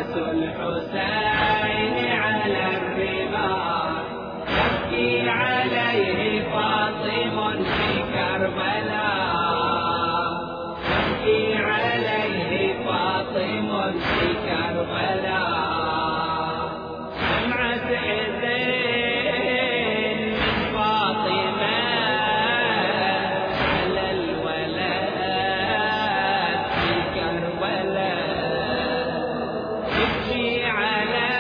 رأس الحسين على الرماح تبكي عليه فاطم في كربلاء تبكي عليه فاطم في كربلاء دمعة حزين من فاطمة على الولد في كربلاء تبكي على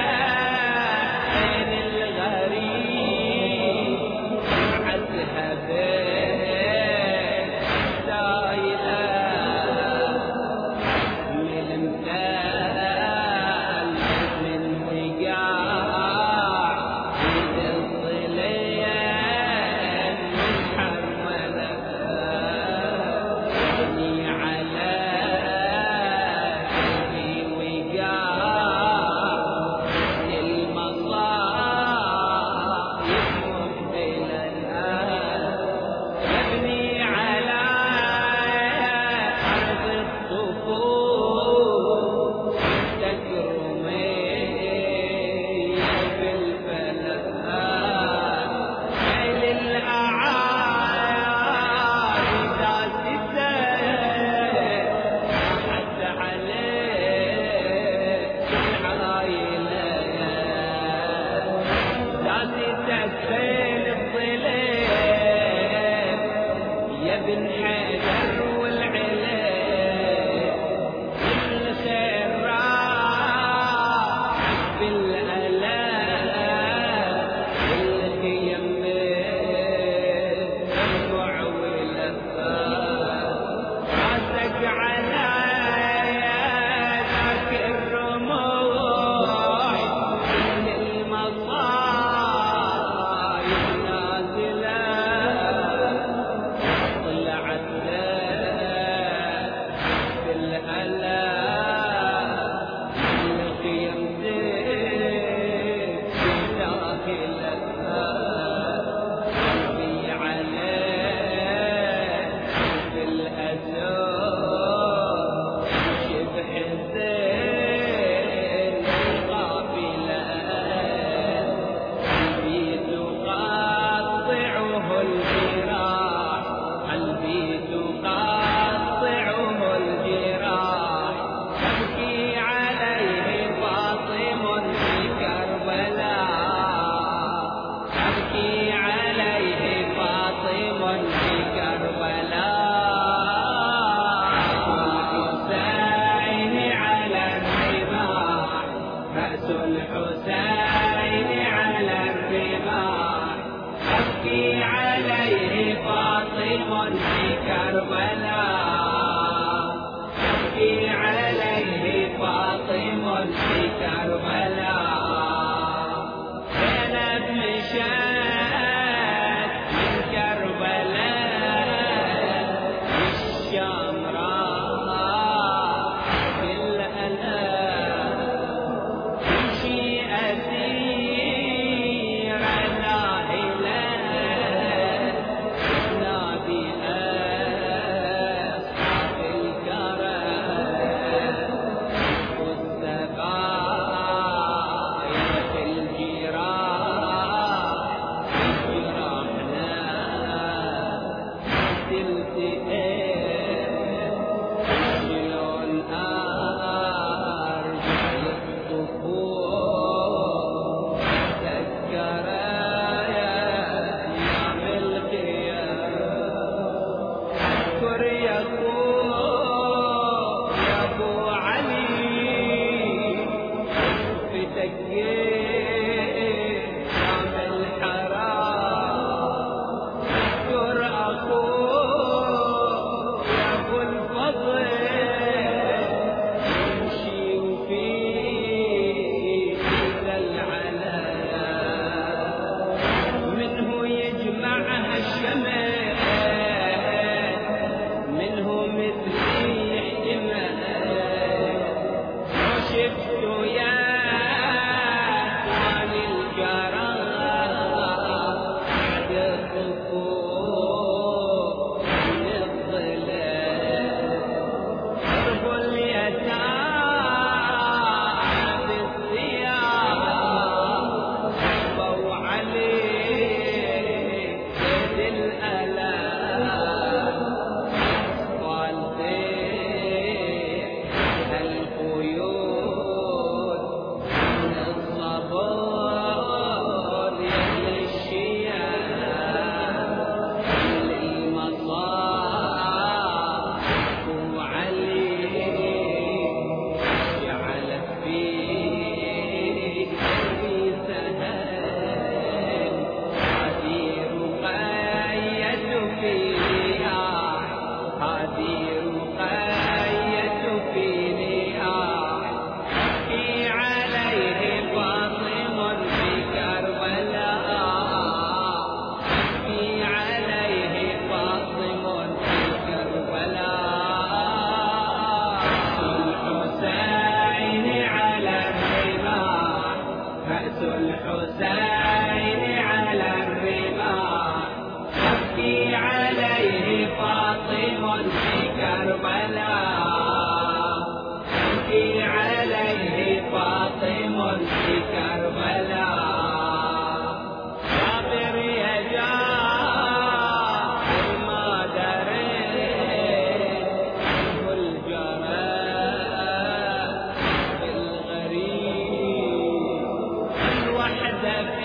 عين الغريب دمعتها بين سايلة من امتال من وقاع بيد الظلين محرملة تبني على قلبي وقاع المصايب مهملة تبني على أرض الطفول تكرمي بالفلك ليل الأعادي ذات السيف حتى عليك العايلة ذات التكفين الظليل يا بن حيدر والعليل كل خير راح بالألام واللي يمك دموع ولفات راسك على ذاك الرموع من المصايب نازلة طلعت في الألام الخيم زيت داخلتها قلبي عليك في الأسود شبح الزين القافلة قلبي تقطعه الجراح قلبي تقطعه الجراح تبكي عليه فاطم في كربلاء تبكي عليه فاطم في كربلاء الحسين على الرماح رأس الحسين على الرماح تبكي عليه فاطم في كربلاء تبكي عليه فاطم في كربلاء زينب مشات من كربلاء الشام راح بالألام تمشي أسيرة ناهلة نادي أصحاب الكرم والسبايا في الجراح جراحنا تلتئم شلون أرجع للطفول تذكر أيام الخيام اذكر يا أبو علي في تكيت شام الحرام اذكر أخوك يا أبو الفضل يمشي وفيه العلام منه يجمعها الشمال منه مثلي يحتمل شفت يا اخوان الكرام بعد الطفول من الظلال درب اليتامى الحسين على الرماح تبكي عليه فاطمة في كربلاء تبكي عليه فاطمة في كربلاء صابر يا جابر ما دريت كل جرى بالغريب الوحدة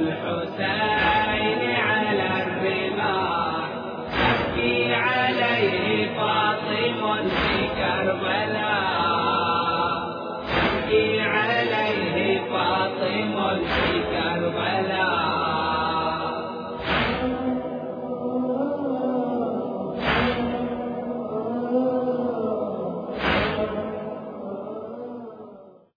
الحسين